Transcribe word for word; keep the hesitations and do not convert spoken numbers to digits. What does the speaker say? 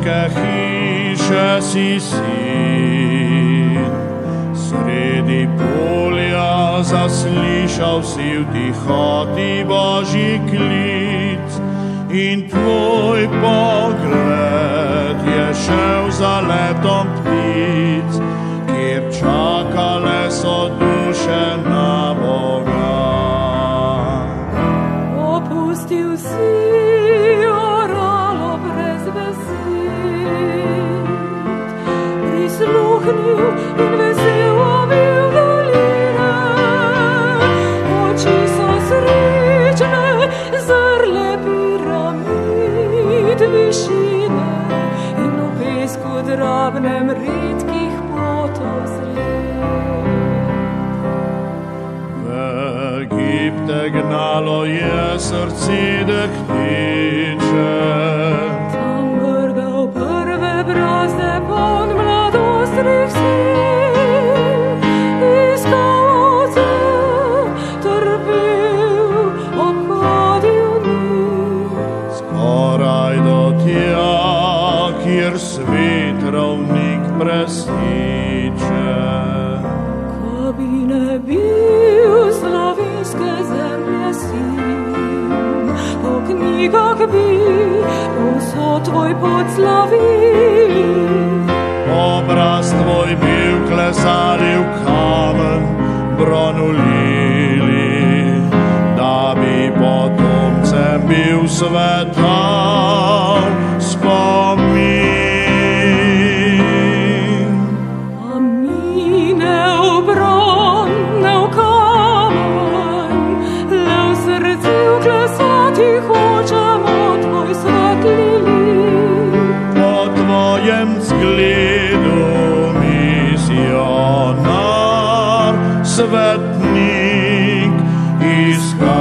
kmečke hiše si sin. Sredi polja zaslišal si v tihoti Božji klic in tvoj pogled je šel za letom ptic, kjer čakale so duše na Boga. Opustil si oralo brez besed, prisluhnil in vesel ovil doline. Oči so srečne, zrle piramid višine in v pesku drobnem redkih potozled. V Egipte gnalo je srce dekliče, tam vrgal prve brazde poln mladostrih sil. Iskal oce, trpel, obhodil niz. skoraj do tja, kjer svet ravnik presliče. Ko bi ne bil slovenske zemlje sin, po knjigah bi povsod tvoj pot slavili. Obraz tvoj bil klesali v kamen, bron v lili, da bi potomcem bil svetal spomin. A mi ne v bron, ne v kamen, le v srcu vklesati hočemo tvoj svetli lik. Po tvojem zgledu misionar, svetnik, iskal